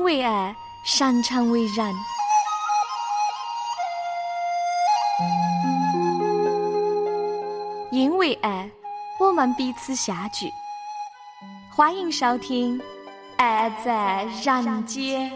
为爱，擅长为人。因为爱，我们彼此相聚。欢迎收听《爱在人间》。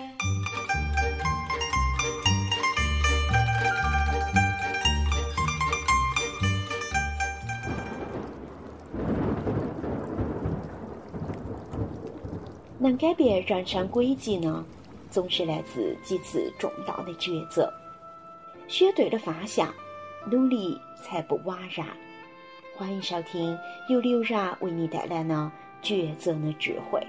能改变人生轨迹呢，总是来自几次重大的抉择。选对了方向，努力才不枉然。欢迎收听由刘然为你带来的抉择的智慧。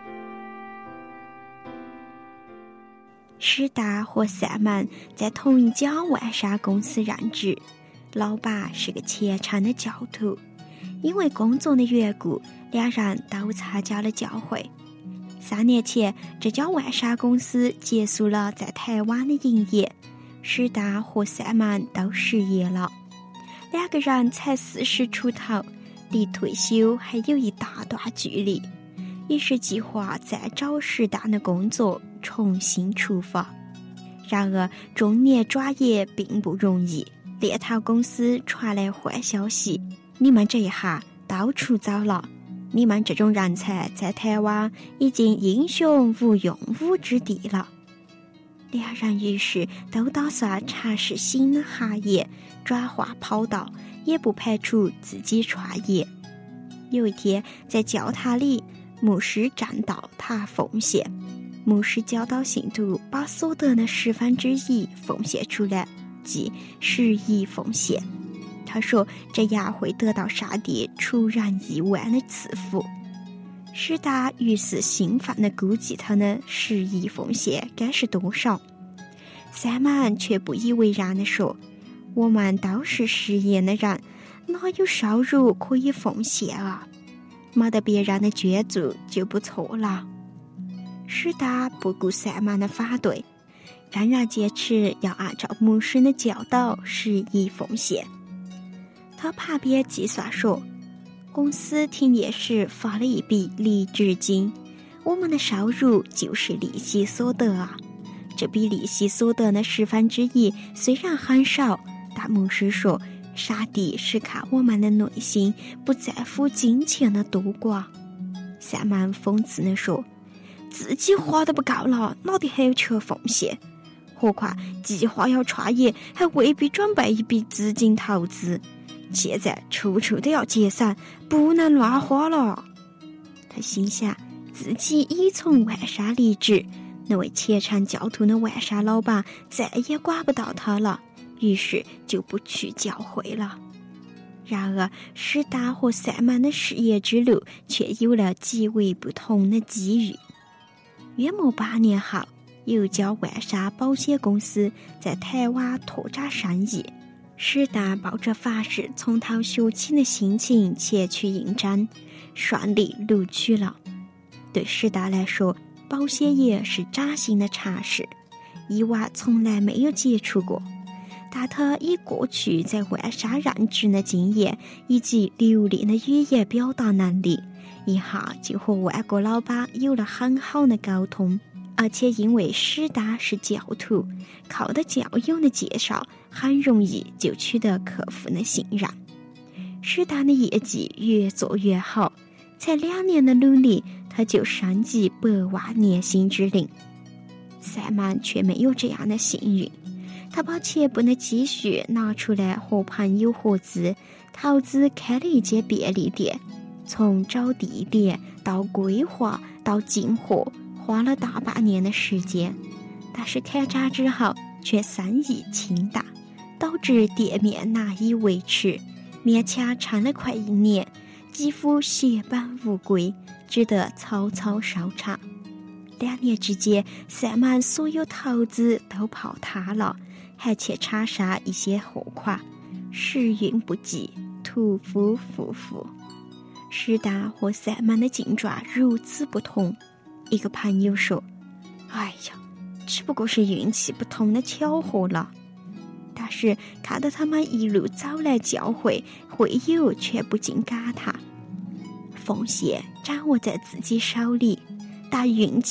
史达和赛曼在同一家外商公司任职，老板是个虔诚的教徒，因为工作的缘故，两人都参加了教会。3年前，这家外商公司结束了在台湾的营业，史达和赛曼都失业了。2个人才40出头，离退休还有一大段距离，于是计划再找适当的工作，重新出发。然而，中年转业并不容易，猎头公司传来坏消息：你们这一行到处走了。你们这种人才在台湾已经英雄无用武之地了。两人于是都打算尝试新的行业，转换跑道，也不排除自己创业。有一天，在教堂里，牧师站道谈奉献。牧师教导信徒把所得的1/10奉献出来，即10亿奉献。他说这样会得到上帝出人意外的赐福。史达于是兴奋地估计他的10亿奉献该是多少。赛曼却不以为然地说，我们都是失业的人，哪有收入可以奉献啊？没得别人的捐助就不错了。史达不顾赛曼的反对，仍然坚持要按照牧师的教导10亿奉献。他旁边计算说，公司停业时发了一笔离职金，我们的收入就是利息所得啊。这笔利息所得的1/10虽然很少，但牧师说，上帝是看我们的内心，不在乎金钱的多寡。赛曼讽刺地说，自己花都不够了，哪里还有钱奉献？何况计划要创业，还未必准备一笔资金投资。现在处处都要节省，不能乱花了。他心想，自己已从外商离职，那位虔诚教徒的外商老板再也管不到他了，于是就不去教会了。然而，史达和赛曼的事业之路却有了极为不同的机遇。约莫8年后，有一家外商保险公司在台湾拓展生意。史达抱着发誓从头学起的心情前去应征，顺利录取了。对史达来说，保险业是崭新的尝试，以往从来没有接触过。但他以过去在外商任职的经验以及流利的语言表达能力，一下就和外国老板有了很好的沟通。而且因为史达是教徒，靠着教友的介绍，很容易就取得客户的信任。史达的业绩越做越好，才2年的努力，他就升级100万年薪之龄。赛曼却没有这样的幸运，他把前部的积蓄拿出来和朋友合资，投资开了一间便利店，从找地点到规划到进货，花了大半年的时间，但是开张之后却生意清淡，导致店面难以维持，勉强撑了快1年，几乎血本无归，只得草草收场。2年之间，赛曼所有投资都泡汤了，还欠厂商一些货款，时运不济，屠夫夫妇。史达和赛曼的境状如此不同。一个朋友说，哎呀，只不过是运气不同的巧合了。但是看到他们一路走来教会，会友却不禁感叹，奉献掌握在自己手里，但运气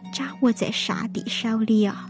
掌握在上帝手里啊。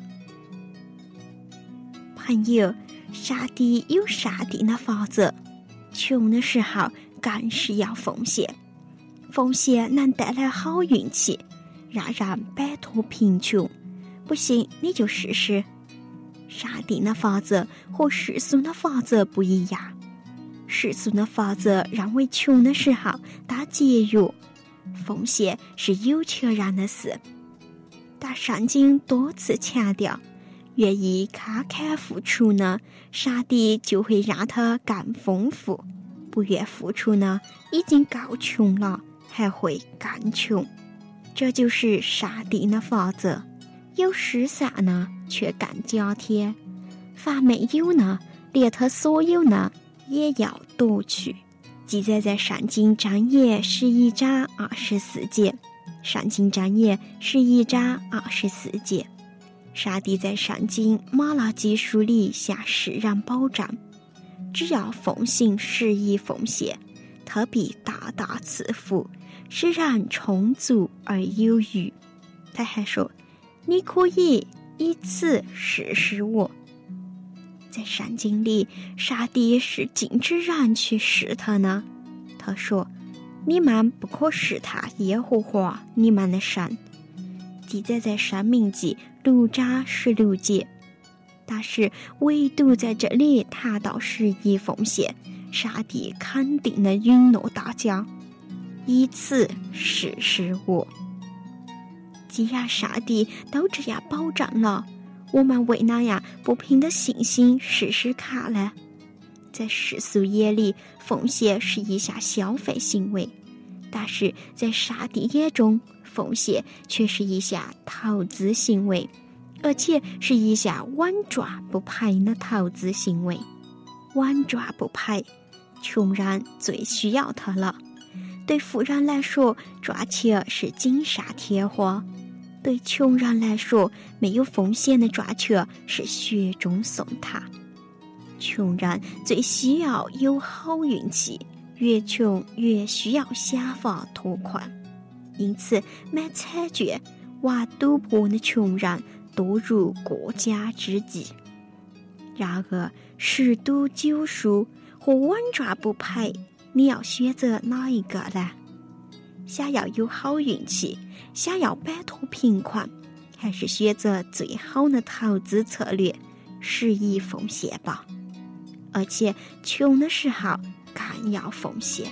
朋友，上帝有上帝的法则，穷的时候更是要奉献，奉献能带来好运气，让人摆脱贫穷。不信你就试试。上帝的法则和世俗的法则不一样，世俗的法则认为穷的时候当节约，奉献是有钱人的事。但圣经多次强调，愿意慷慨付出呢，上帝就会让他更丰富；不愿付出呢，已经够穷了，还会更穷。这就是上帝的法则。有失散呢，却更加添；凡没有呢，连他所有呢，也要夺去。记载在圣经箴言11章24节。圣经箴言11章24节。上帝在圣经马拉基书里向世人保证，只要奉行10亿奉献，他必大大赐福，使人充足而有余。他还说，你可以以此试试我。在圣经里，上帝是禁止人去试他呢。他说，你们不可试探耶和华你们的神。记载在申命记6章16节。但是唯独在这里谈到10亿奉献，上帝肯定的允诺大家，以此试试我。既然上帝都这样保证了，我们为哪样不凭着信心试试看呢？在世俗眼里，奉献是一项消费行为，但是在上帝眼中，奉献却是一项投资行为，而且是一项稳赚不赔的投资行为。稳赚不赔，穷人最需要它了。对富人来说，赚钱是锦上添花；对穷人来说，没有风险的赚钱是雪中送炭。穷人最需要有好运气，越穷越需要想法拓宽。因此，买彩券、玩赌博的穷人多如过家之鲫。然而，10赌9输和稳赚不赔，你要选择哪一个呢？想要有好运气，想要摆脱贫困，还是选择最好的投资策略，10亿奉献吧。而且穷的时候更要奉献。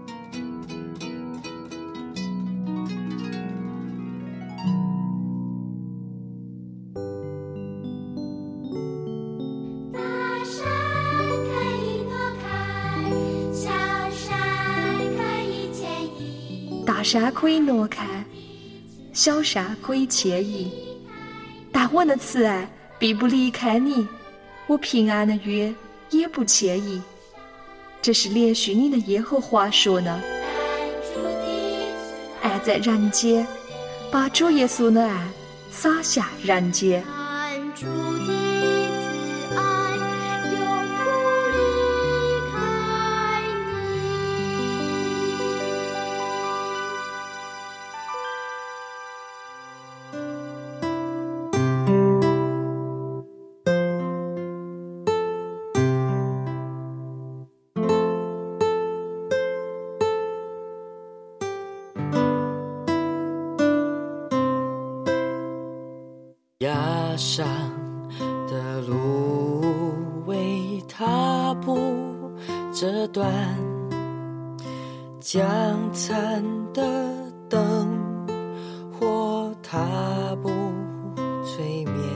大山可以挪开，小山可以迁移，但我的慈爱必不离开你，我平安的约也不迁移。这是连续你的耶和华说呢。爱在人间，把主耶稣的爱洒下人间。 崖上的路为踏步这段，将残的灯或踏步催眠。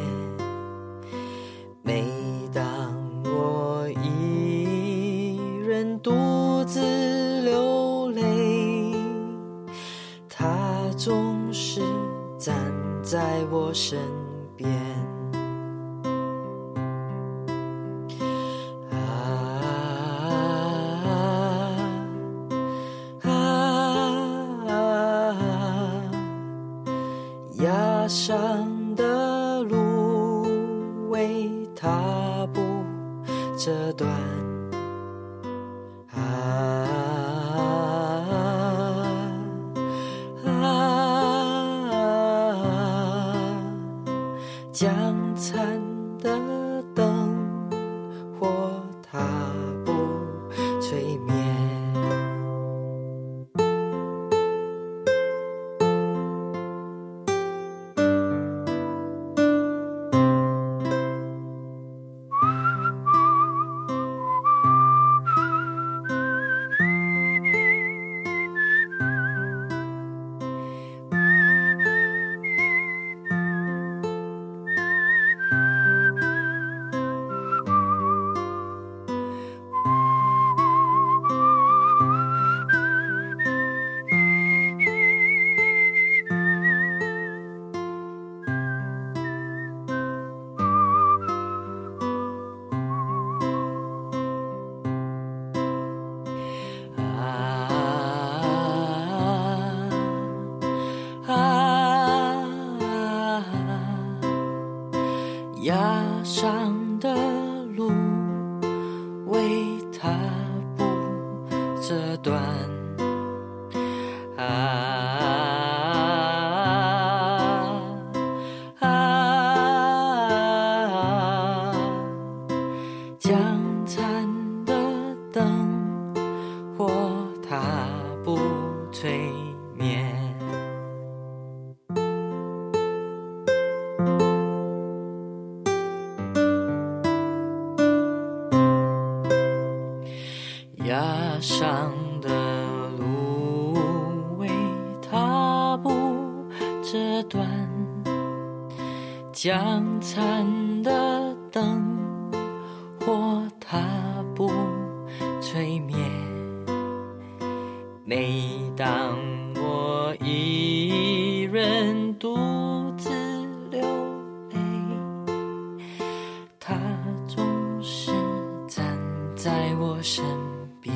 每当我一人独自流泪，他总是站在我身边。崖上的路为踏步这段， 将残的灯火它不吹灭。崖上的路为它不折断，将残的灯火它不吹灭。崖上的路为它不折断，将残的灯火它不吹灭。每当我一人独自流泪，它总是站在我身边。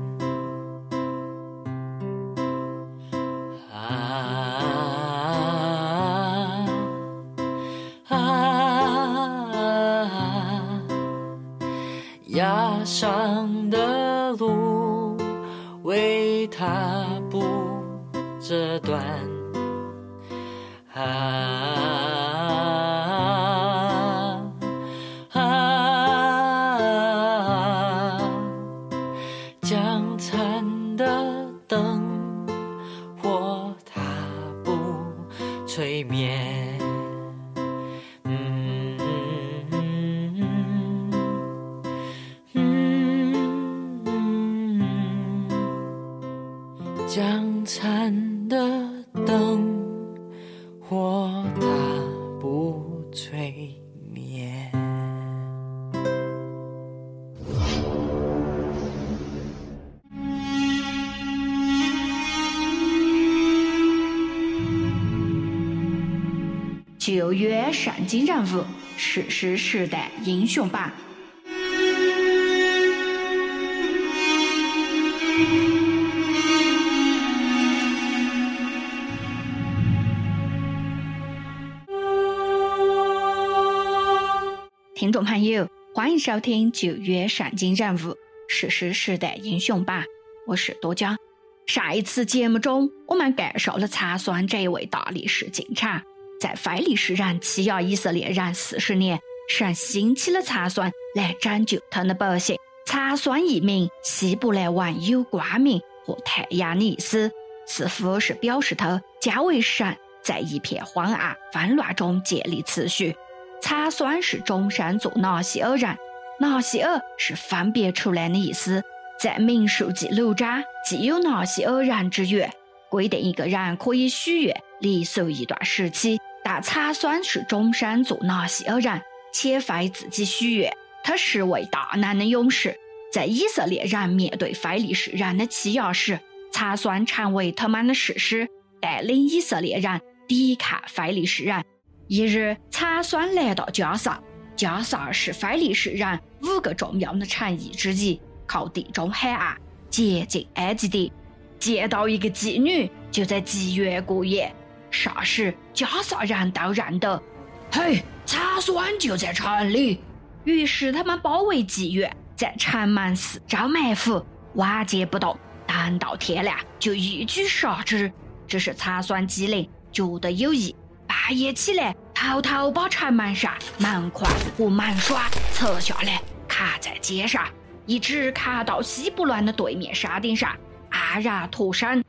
崖上的路为它不折断，将残的灯火它不吹灭。将残的灯火它不吹灭。 9月圣经人物，史诗时代英雄榜。听众朋友，欢迎收听9月圣经人物，史诗时代英雄榜，我是多佳。上一次节目中，我们介绍了查算这位大力士警察，在非利士人欺压以色列人40年，神兴起了查算来拯救他的百姓。查算一名希伯来文有光明和太阳的意思，似乎是表示他将为神在一片昏暗纷乱中建立秩序。查算是终身做拿西尔人，拿西尔是分别出来的意思。在民数记6章既有拿西尔人之约，规定一个人可以许愿离俗一段时期，但查算是终身做拿西尔人，且非自己许愿。他是位大能的勇士，在以色列人面对非利士人的欺压时，查算成为他们的士师，带领以色列人抵抗非利士人。一日，查算来到加萨，加萨是非利士人5个重要的城邑之一，靠地中海岸，接近埃及地。见到一个妓女，就在妓院过夜。霎时，加萨人都认得，嘿，查算就在城里。于是他们包围妓院，在城门4周埋伏，晚间不动，等到天亮就一举杀之。这是查算机灵，觉得有益。半夜起来， 偷偷把长满纱、满块和满耍扯下来，卡在街上，一直卡到西不乱的对面沙顶上，黯然脱身。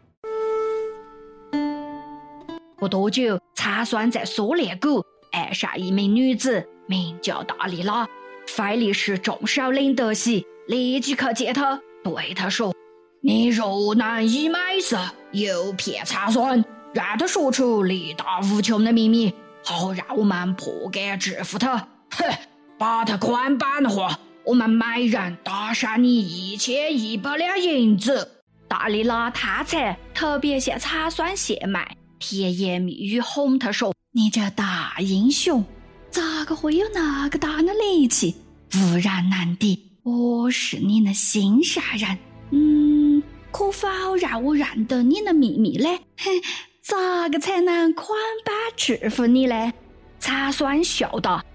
不多久，查算在苏列谷爱上一名女子，名叫达丽拉。菲利士众首领德喜立即去接她，对她说：“你若能以美色诱骗查算，让他说出力大无穷的秘密，好让我们破格制服他。把他捆绑的话，我们每人打赏你1100两银子。”达丽拉他才特别向查算献媚，甜言蜜语哄他说：“你这大英雄，咋个会有那个大的力气？无人能敌，我是你的心上人。可否让我认得你的秘密呢？咋个才能捆绑制服你呢？”查算笑道：“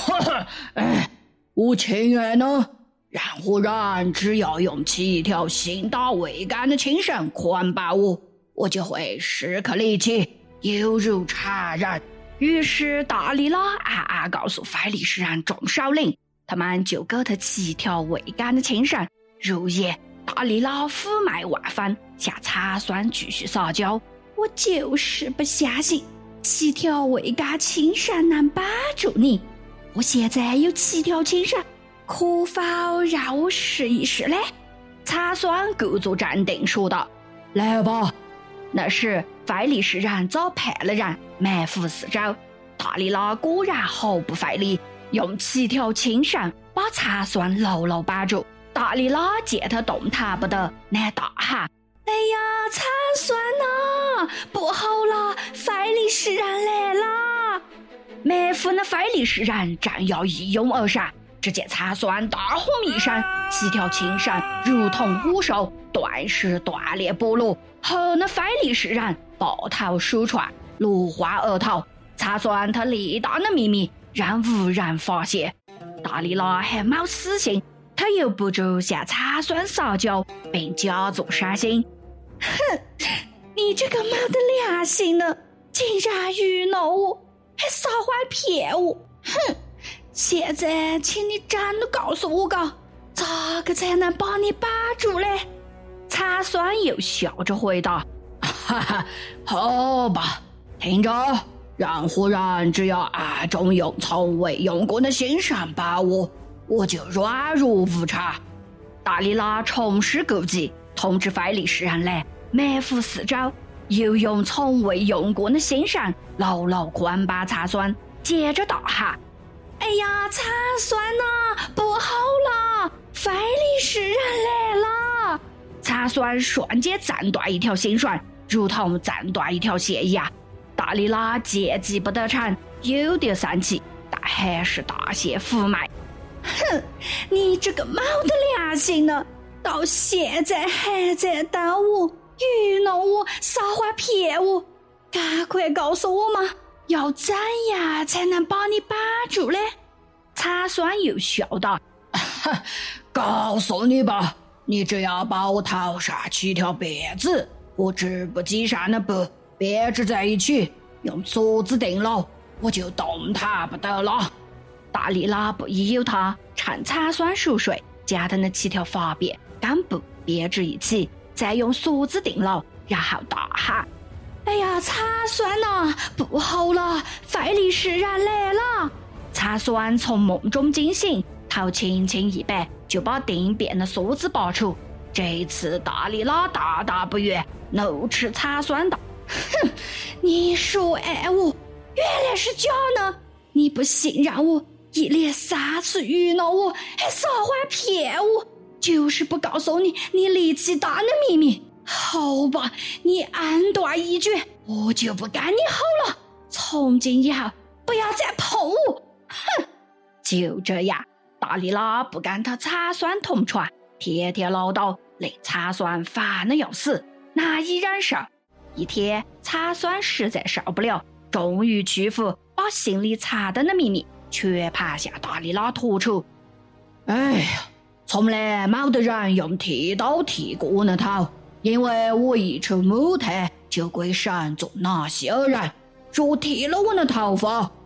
我亲爱呢，任何人只要用7条信达桅杆的青绳捆绑我，我就会时刻力气，犹如常人。”于是达丽拉暗暗告诉菲利士人众首领，他们就给他7条桅杆的青绳。入夜，达丽拉妩媚万分，向查算继续撒娇：“我就是不相信7条桅杆青绳能帮助你。我现在有7条青绳，可否让我试一试呢？”查算故作镇定说道：“来吧。”那时菲利士人早派了人埋伏四周，达丽拉果然毫不费力，用7条青绳把查算牢牢绑住。达丽拉见他动弹不得，乃大喊：“哎呀，查算啊，不好了，菲利士人来了！”埋伏的菲利士人正要一拥而上，只见查算大喝一声，7条青绳如同虎兽，顿时断裂剥落，和那菲利士人抱头鼠窜，落荒而逃。查算他力大的秘密让无人发现，达丽拉还没死心，他又不住向查算撒娇，并假作伤心：“你这个没得良心的，竟然愚弄我，还撒谎骗我！现在请你真的告诉我个，咋个才能把你绑住嘞？”查算又笑着回答：“好吧，听着，任何人只要暗中用从未用过的心绳把我就软弱无常。”达丽拉重施故技，通知菲利士人来埋伏四周，又用从未用过的心绳牢牢捆绑查算，接着大喊：“哎呀，查算啊，不好了，菲利士人来了！”查算瞬间斩断一条心绳，如同斩断一条线一样。达丽拉见机不得逞，有点生气，但还是大谢妩媚：“你这个没得良心的，到现在还在等我，愚弄我，撒谎骗我，赶快告诉我嘛，要怎样才能把你绑住呢？”查算又笑道：“告诉你吧，你只要把我头上7条辫子和织布机上的布编织在一起，用锁子钉牢，我就动弹不得了。”达丽拉不疑有他，趁查算熟睡，将他那7条发辫干布编织一起，再用锁子钉牢，然后大喊：“哎呀，查算啊，不好了，菲利士人来了！”查算从梦中惊醒，头轻轻一摆，就把钉辫的锁子拔出。这一次达丽拉大大不悦，怒斥查算道：“你说爱我，原来是假呢！你不信任我，一连3次愚弄我，还撒谎骗我，就是不告诉你力气大的秘密。好吧，你暗断一绝，我就不跟你好了。从今以后，不要再碰我！”就这样，达丽拉不跟他查算同床，天天唠叨，令查算烦得要死，难以忍受。一天，查算实在受不了，终于屈服，把心里藏的秘密全盘向达丽拉吐出。“哎呀，从来没得人用剃刀剃过我的头，因为我一出母胎就归神做那些人。若剃了我的头发，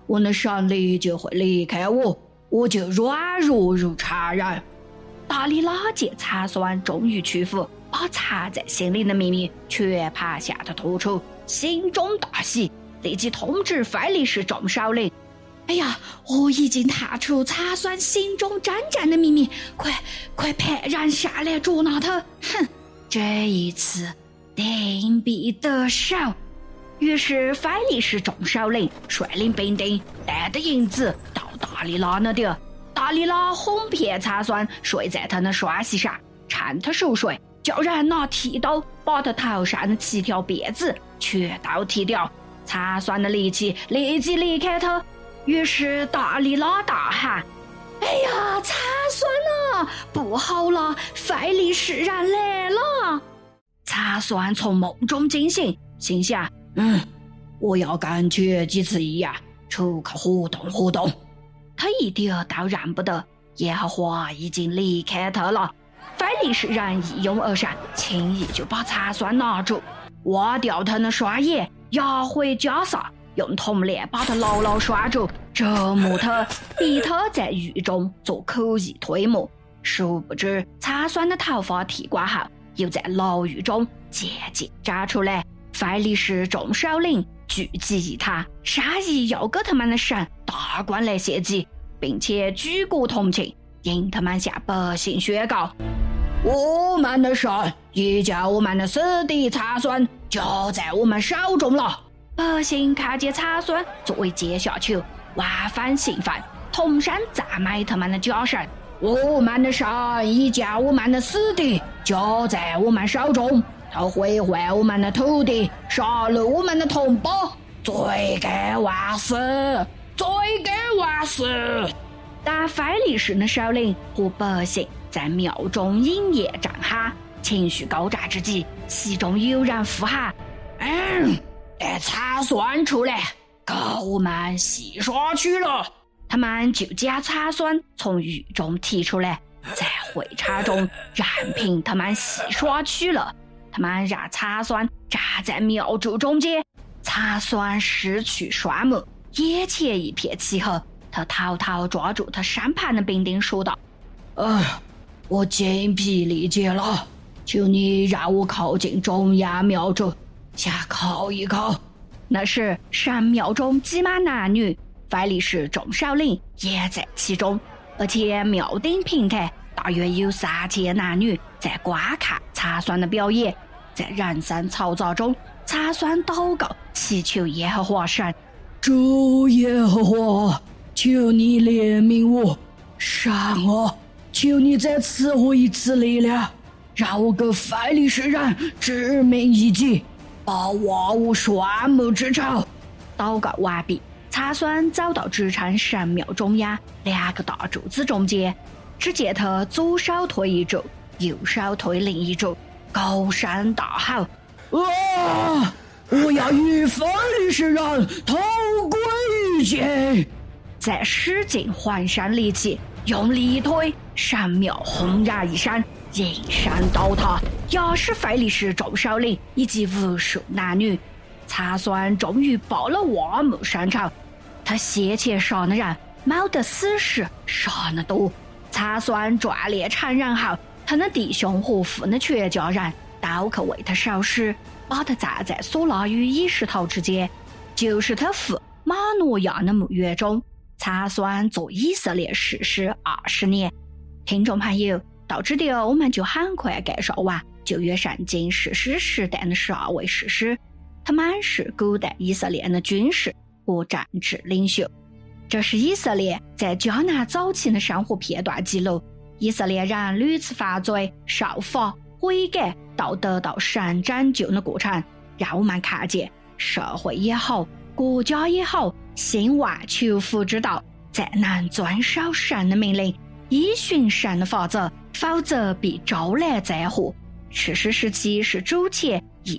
我的神力就会离开我，我就软弱如豺狼。达里拉见查酸终于屈服，把藏在心里的秘密全盘向他吐出，心中大喜，立即通知菲利士众首领：哎呀，我已经探出查酸心中真正的秘密，快派人下来捉拿他！哼，这一次定必得手。于是菲利士众首领率领兵丁带着银子到达里拉那地，达里拉哄骗查酸睡在他的双膝上，趁他熟睡，叫人拿剃刀把他头上的7条辫子全都剃掉。查酸的力气立即离开他，于是达里拉大喊：哎呀，查酸啊，不好了，菲利士人来了！查酸从梦中惊醒，心想：我要跟前几次一样，出去活动。他一点都认不得，耶和华已经离开他了。菲利士人一拥而上，轻易就把查酸拿住，挖掉他的双眼，押回加萨，用铜链把他牢牢拴住，折磨他，逼他在狱中做口译推磨。殊不知查酸的头发剃光后，又在牢狱中渐渐长出来。菲利士众首领聚集一堂，商议要给他们的神大官来献祭，并且举国同庆，因他们向百姓宣告：我们的神已将我们的死敌查酸交在我们手中了。百姓看见查酸作为阶下囚，万分兴奋，同声赞美他们的假神：我们的神已将我们的死敌交在我们手中，他毁坏我们的土地，杀戮我们的同胞，罪该万死，罪该万死！但菲利士的首领和百姓在庙中饮宴战哈，情绪高涨之际，其中有人呼喊：带查酸出来，给我们戏耍去了！他们就将查酸从狱中提出来，在会场中任凭他们戏耍去了。他们让查酸站在庙柱中间，查酸失去双目，眼前一片漆黑。他偷偷抓住他身旁的兵丁说道：我精疲力竭了，求你让我靠近中央庙柱，想靠一靠。那时神庙中挤满男女，菲利士众首领也在其中，而且庙顶平台大约有3000男女在观看查酸的表演。在人声嘈杂中，查酸祷告祈求耶和华神：主耶和华，求你怜悯我，神啊，求你再赐我一次力量，让我给菲利士人致命一击，报挖我双目之仇。祷告完毕，查酸走到支撑神庙中央2个大柱子中间，只见他左手推一柱，右手推另一柱，高声大吼：我要与菲利士人同归于尽！再使尽浑身力气，用力一推，神庙轰然一声，应声倒塌，压死菲利士众首领以及无数男女。查酸终于报了挖墓深仇，他先前杀的人没得死时杀得多。查酸壮烈承认后，他的弟兄和父的全家人都去为他守尸，把他葬在索拉与以石头之间，就是他父马诺亚的墓园中。查酸做以色列士师20年。听众朋友，到这里我们就很快介绍完旧约圣经士师时代的12位士师，他们是古代以色列的军事和政治领袖。这是以色列在迦南早期的生活片段记录，以色列人屡次犯罪、受罚、悔改到得到神拯救的过程，让我们看见社会也好，国家也好，兴旺求福之道，再能遵守神的命令，依循神的法则，否则必招来灾祸。士师时期是主前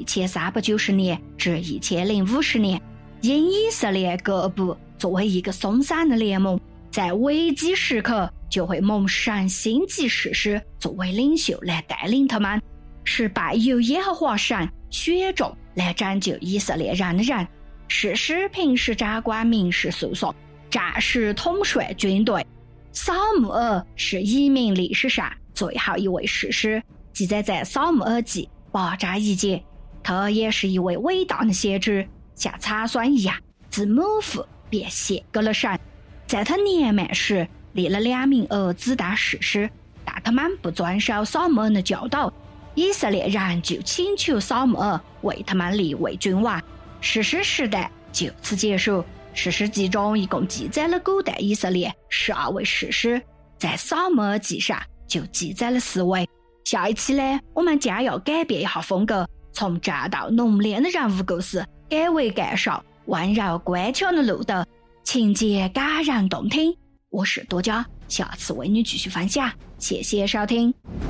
1390年至1050年，因以色列各部作为一个松散的联盟，在危机时刻就会蒙神兴起士师作为领袖来带领他们，是拜由耶和华神选中来拯救以色列人的人。 士师平时掌管民事诉讼，战时统帅军队。扫墓耳是移民历史上最后一位士师，记载在《扫墓耳记》8章1节。他也是一位伟大的先知，像查酸一样，自母腹便献给了神。在他年迈时，立了2名儿子当士师，但他们不遵守扫墓耳的教导。以色列人就请求扫墓耳为他们立为君王，士师时代就此结束。士师记中一共记载了古代以色列12位士师，在扫墓耳记上就记载了4位。下一期呢，我们将要改变一下风格，从战斗浓烈的人物故事改为介绍温柔乖巧的路德，情节感人动听。我是多佳，下次为你继续分享，谢谢收听。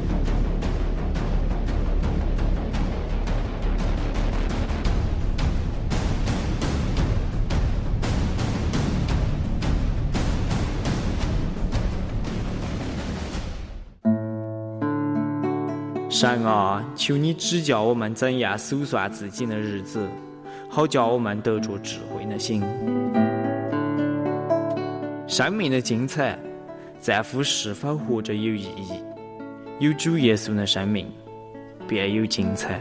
神啊，求你指教我们怎样数算自己的日子，好叫我们得着智慧的心。生命的精彩在乎是否活着有意义，有主耶稣的生命便有精彩。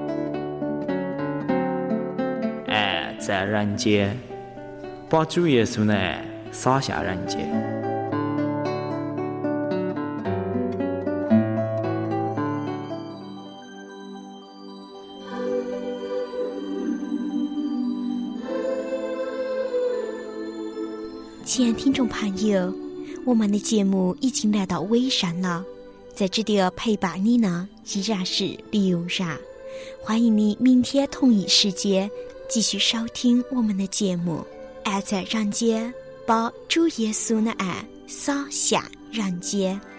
爱在人间，把主耶稣的爱洒下人间。 亲爱的听众朋友，我们的节目已经来到尾声了，在这里陪伴你呢依然是刘然。欢迎你明天同一时间继续收听我们的节目。爱在人间，把主耶稣的爱洒下人间。